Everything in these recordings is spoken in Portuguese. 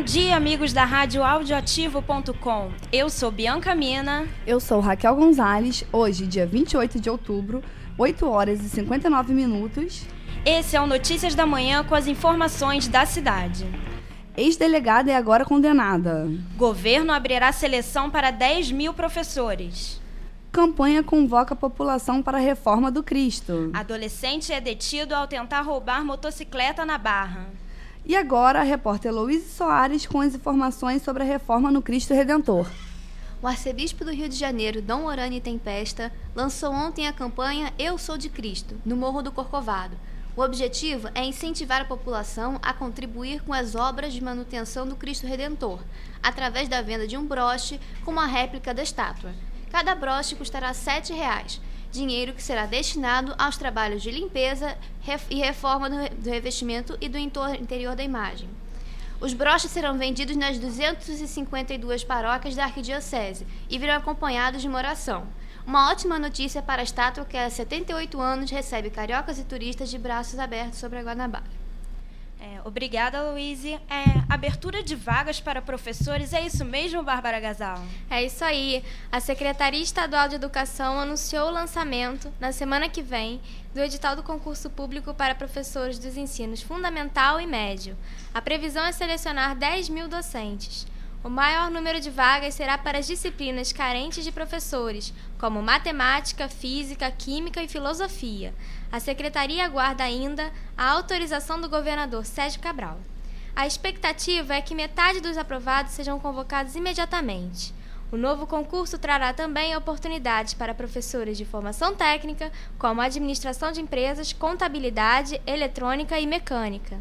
dia, amigos da Rádio Audioativo.com. Eu sou Bianca Mina. Eu sou Raquel Gonzalez. Hoje, dia 28 de outubro, 8 horas e 59 minutos. Esse é o Notícias da Manhã com as informações da cidade. Ex-delegada é agora condenada. Governo abrirá seleção para 10 mil professores. Campanha convoca a população para a reforma do Cristo. Adolescente é detido ao tentar roubar motocicleta na Barra. E agora, a repórter Luísa Soares com as informações sobre a reforma no Cristo Redentor. O arcebispo do Rio de Janeiro, Dom Orani Tempesta, lançou ontem a campanha Eu Sou de Cristo, no Morro do Corcovado. O objetivo é incentivar a população a contribuir com as obras de manutenção do Cristo Redentor, através da venda de um broche com uma réplica da estátua. Cada broche custará R$ 7,00, dinheiro que será destinado aos trabalhos de limpeza e reforma do revestimento e do interior da imagem. Os broches serão vendidos nas 252 paróquias da Arquidiocese e virão acompanhados de uma oração. Uma ótima notícia para a estátua que há 78 anos recebe cariocas e turistas de braços abertos sobre a Guanabara. Obrigada, Luísa. Abertura de vagas para professores, é isso mesmo, Bárbara Gasal? É isso aí. A Secretaria Estadual de Educação anunciou o lançamento, na semana que vem, do edital do concurso público para professores dos ensinos fundamental e médio. A previsão é selecionar 10 mil docentes. O maior número de vagas será para as disciplinas carentes de professores, como matemática, física, química e filosofia. A Secretaria aguarda ainda a autorização do governador Sérgio Cabral. A expectativa é que metade dos aprovados sejam convocados imediatamente. O novo concurso trará também oportunidades para professores de formação técnica, como administração de empresas, contabilidade, eletrônica e mecânica.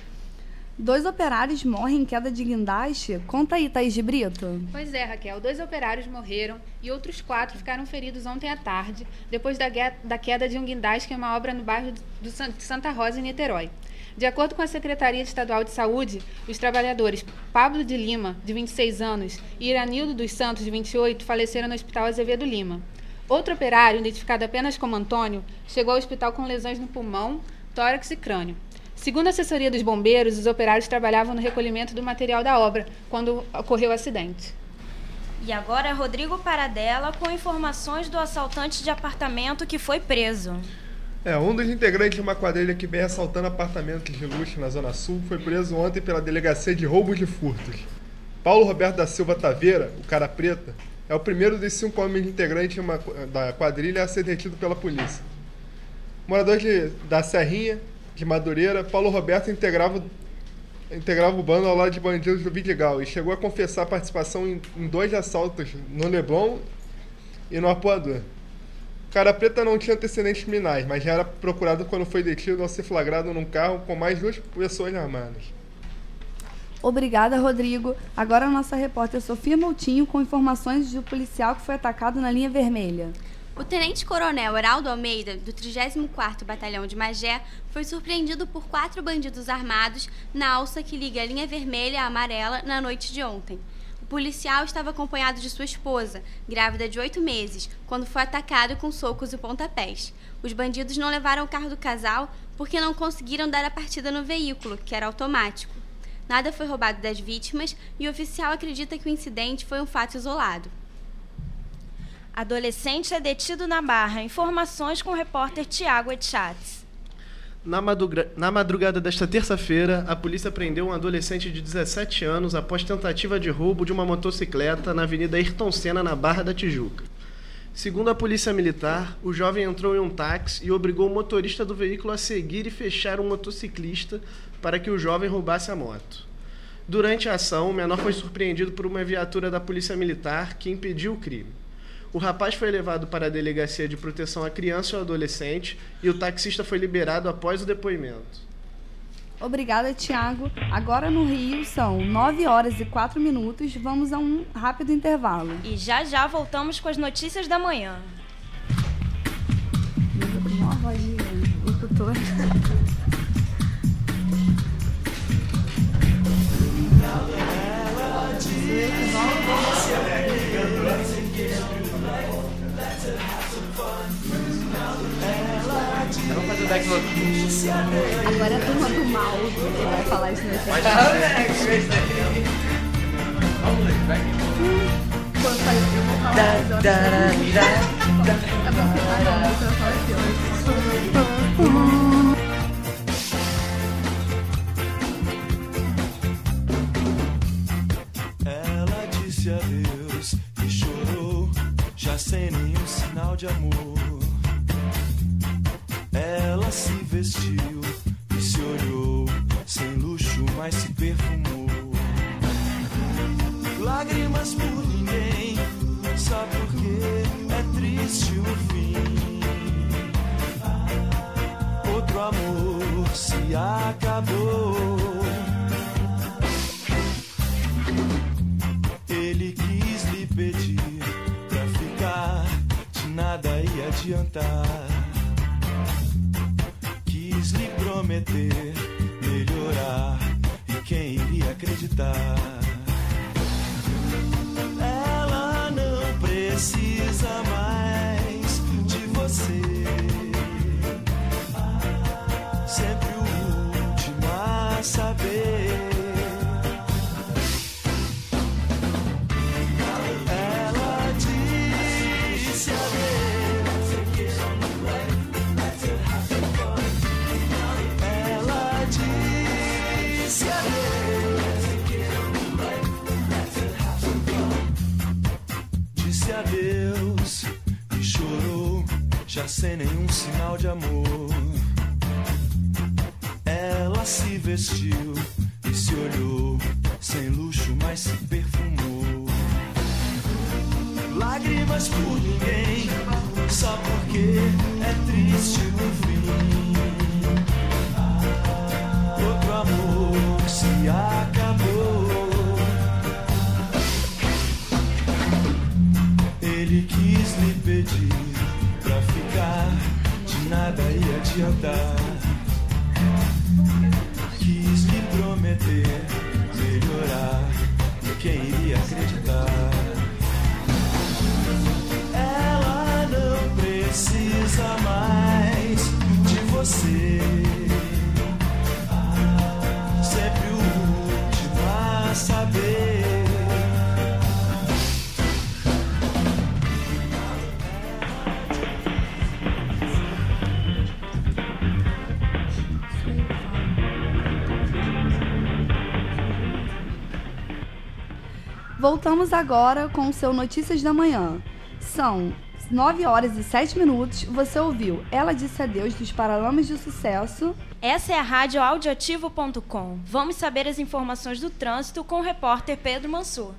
2 operários morrem em queda de guindaste? Conta aí, Thaís de Brito. Pois é, Raquel. 2 operários morreram e outros 4 ficaram feridos ontem à tarde, depois da queda de um guindaste em uma obra no bairro de Santa Rosa, em Niterói. De acordo com a Secretaria Estadual de Saúde, os trabalhadores Pablo de Lima, de 26 anos, e Iranildo dos Santos, de 28, faleceram no Hospital Azevedo Lima. Outro operário, identificado apenas como Antônio, chegou ao hospital com lesões no pulmão, tórax e crânio. Segundo a assessoria dos bombeiros, os operários trabalhavam no recolhimento do material da obra, quando ocorreu o acidente. E agora, Rodrigo Paradella com informações do assaltante de apartamento que foi preso. Um dos integrantes de uma quadrilha que vem assaltando apartamentos de luxo na Zona Sul foi preso ontem pela Delegacia de Roubos e Furtos. Paulo Roberto da Silva Taveira, o Cara Preta, é o primeiro dos 5 homens integrantes da quadrilha a ser detido pela polícia. Morador da Serrinha de Madureira, Paulo Roberto integrava o bando ao lado de bandidos do Vidigal e chegou a confessar a participação em 2 assaltos no Leblon e no Apoador. O Cara Preta não tinha antecedentes criminais, mas já era procurado quando foi detido ao ser flagrado num carro com mais 2 pessoas armadas. Obrigada, Rodrigo. Agora a nossa repórter Sofia Moutinho com informações do policial que foi atacado na linha vermelha. O tenente-coronel Heraldo Almeida, do 34º Batalhão de Magé, foi surpreendido por 4 bandidos armados na alça que liga a linha vermelha à amarela na noite de ontem. O policial estava acompanhado de sua esposa, grávida de 8 meses, quando foi atacado com socos e pontapés. Os bandidos não levaram o carro do casal porque não conseguiram dar a partida no veículo, que era automático. Nada foi roubado das vítimas e o oficial acredita que o incidente foi um fato isolado. Adolescente é detido na Barra. Informações com o repórter Tiago Etchatz. Na madrugada desta terça-feira, a polícia prendeu um adolescente de 17 anos após tentativa de roubo de uma motocicleta na Avenida Ayrton Senna, na Barra da Tijuca. Segundo a polícia militar, o jovem entrou em um táxi e obrigou o motorista do veículo a seguir e fechar um motociclista para que o jovem roubasse a moto. Durante a ação, o menor foi surpreendido por uma viatura da polícia militar que impediu o crime. O rapaz foi levado para a Delegacia de Proteção à Criança e ao Adolescente e o taxista foi liberado após o depoimento. Obrigada, Tiago. Agora no Rio são 9 horas e 4 minutos. Vamos a um rápido intervalo. E já voltamos com as notícias da manhã. Uma voz de locutora. Vamos fazer o deck no... Agora é a turma do mal que vai falar isso nesse Quando eu falei, eu vou falar mais horas. É bom que não, eu vou falar aqui hoje. Ela disse adeus e chorou, já sem nenhum sinal de amor. Ela se vestiu e se olhou, sem luxo, mas se perfumou. Lágrimas por ninguém, só porque é triste o fim. Outro amor se acabou. Ele quis lhe pedir pra ficar, de nada ia adiantar. Quis lhe prometer melhorar, e quem iria acreditar? Ela não precisa mais de você. Sempre o último a saber. Ela disse adeus. Ela disse adeus. Disse adeus e chorou, já sem nenhum sinal de amor. Ela se vestiu e se olhou, sem luxo, mas se perfumou. Lágrimas por ninguém, só porque é triste o fim. Outro amor se acabou. Ele quis lhe pedir pra ficar, de nada ia adiantar. Quis lhe prometer melhorar, e quem iria acreditar? Ela não precisa mais de você. Sempre o último a saber. Voltamos agora com o seu Notícias da Manhã. São 9 horas e 7 minutos. Você ouviu Ela Disse Adeus dos Paralamas de Sucesso. Essa é a Rádio Audioativo.com. Vamos saber as informações do trânsito com o repórter Pedro Mansur.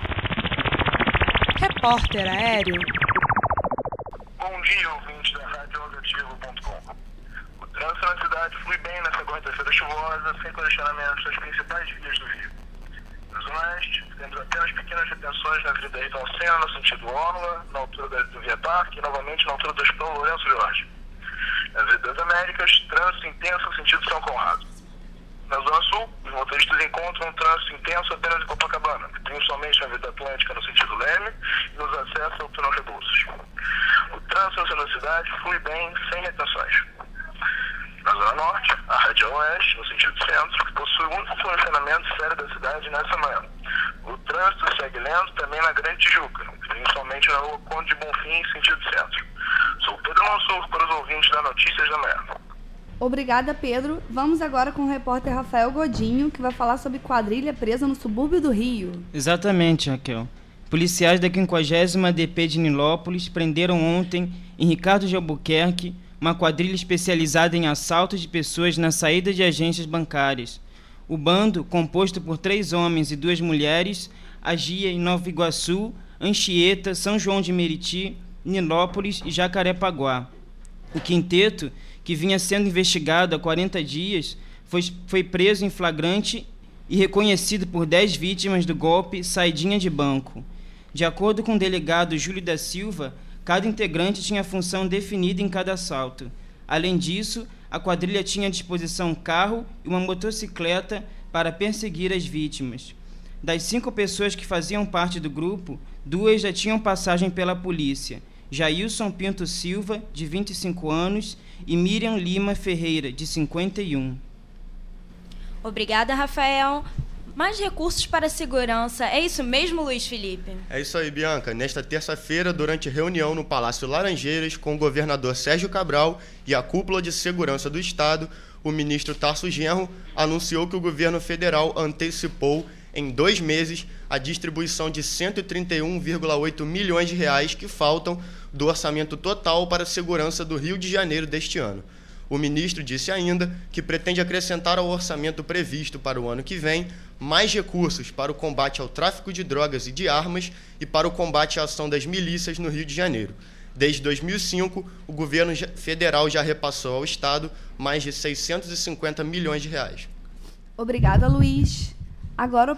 Repórter aéreo. Bom dia, ouvintes da Rádio Audioativo.com. O trânsito na cidade flui bem nessa quarta-feira chuvosa, sem congestionamentos das principais vias do Rio. Na Zona Oeste, temos apenas pequenas retenções na Avenida Ayrton Senna, no sentido Ônula, na altura do Via Parque e novamente na altura do Hospital Lourenço Jorge. Na Avenida das Américas, trânsito intenso no sentido São Conrado. Na Zona Sul, os motoristas encontram um trânsito intenso apenas em Copacabana, principalmente na Avenida Atlântica no sentido Leme e nos acessos ao túnel Rebouças. O trânsito na centro da cidade flui bem, sem retenções. Na Zona Norte, a Radial Oeste, no sentido centro, possui o único congestionamento sério da cidade nessa manhã. O trânsito segue lento também na Grande Tijuca, principalmente na rua Conde de Bonfim, sentido centro. Sou Pedro Mansur para os ouvintes da Notícias da Manhã. Obrigada, Pedro. Vamos agora com o repórter Rafael Godinho, que vai falar sobre quadrilha presa no subúrbio do Rio. Exatamente, Raquel. Policiais da 50ª DP de Nilópolis prenderam ontem, em Ricardo de Albuquerque, uma quadrilha especializada em assaltos de pessoas na saída de agências bancárias. O bando, composto por 3 homens e 2 mulheres, agia em Nova Iguaçu, Anchieta, São João de Meriti, Nilópolis e Jacarepaguá. O quinteto, que vinha sendo investigado há 40 dias, foi preso em flagrante e reconhecido por 10 vítimas do golpe Saidinha de Banco. De acordo com o delegado Júlio da Silva, cada integrante tinha função definida em cada assalto. Além disso, a quadrilha tinha à disposição um carro e uma motocicleta para perseguir as vítimas. Das 5 pessoas que faziam parte do grupo, 2 já tinham passagem pela polícia: Jailson Pinto Silva, de 25 anos, e Miriam Lima Ferreira, de 51. Obrigada, Rafael. Mais recursos para a segurança, é isso mesmo, Luiz Felipe? É isso aí, Bianca. Nesta terça-feira, durante reunião no Palácio Laranjeiras com o governador Sérgio Cabral e a cúpula de segurança do Estado, o ministro Tarso Genro anunciou que o governo federal antecipou em 2 meses a distribuição de 131,8 milhões de reais que faltam do orçamento total para a segurança do Rio de Janeiro deste ano. O ministro disse ainda que pretende acrescentar ao orçamento previsto para o ano que vem mais recursos para o combate ao tráfico de drogas e de armas e para o combate à ação das milícias no Rio de Janeiro. Desde 2005, o governo federal já repassou ao Estado mais de 650 milhões de reais. Obrigada, Luiz. Agora,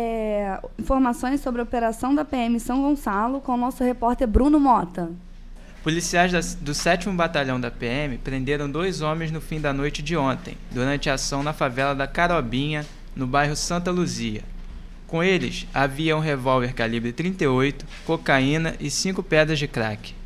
informações sobre a operação da PM São Gonçalo com o nosso repórter Bruno Mota. Policiais do 7º Batalhão da PM prenderam 2 homens no fim da noite de ontem, durante a ação na favela da Carobinha, no bairro Santa Luzia. Com eles, havia um revólver calibre 38, cocaína e 5 pedras de crack.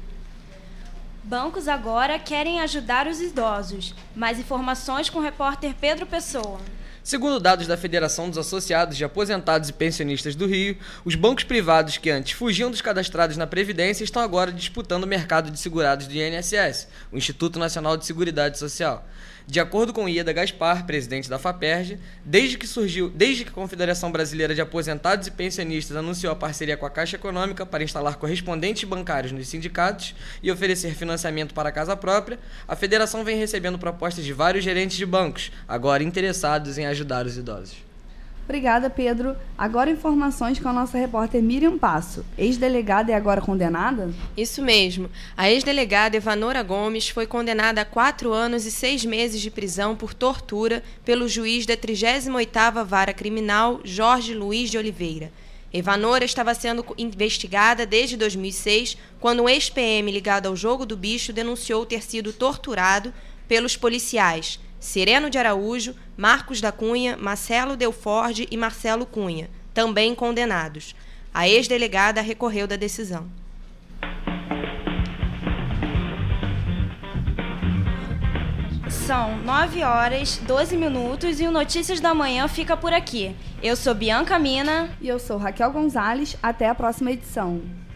Bancos agora querem ajudar os idosos. Mais informações com o repórter Pedro Pessoa. Segundo dados da Federação dos Associados de Aposentados e Pensionistas do Rio, os bancos privados que antes fugiam dos cadastrados na Previdência estão agora disputando o mercado de segurados do INSS, o Instituto Nacional de Seguridade Social. De acordo com Ieda Gaspar, presidente da FAPERJ, desde que a Confederação Brasileira de Aposentados e Pensionistas anunciou a parceria com a Caixa Econômica para instalar correspondentes bancários nos sindicatos e oferecer financiamento para a casa própria, a federação vem recebendo propostas de vários gerentes de bancos, agora interessados em ajudar os idosos. Obrigada, Pedro. Agora informações com a nossa repórter Miriam Passo. Ex-delegada e agora condenada? Isso mesmo. A ex-delegada Evanora Gomes foi condenada a 4 anos e 6 meses de prisão por tortura pelo juiz da 38ª Vara Criminal, Jorge Luiz de Oliveira. Evanora estava sendo investigada desde 2006, quando um ex-PM ligado ao Jogo do Bicho denunciou ter sido torturado pelos policiais Sereno de Araújo, Marcos da Cunha, Marcelo Delforde e Marcelo Cunha, também condenados. A ex-delegada recorreu da decisão. São 9h12 e o Notícias da Manhã fica por aqui. Eu sou Bianca Mina. E eu sou Raquel Gonzalez. Até a próxima edição.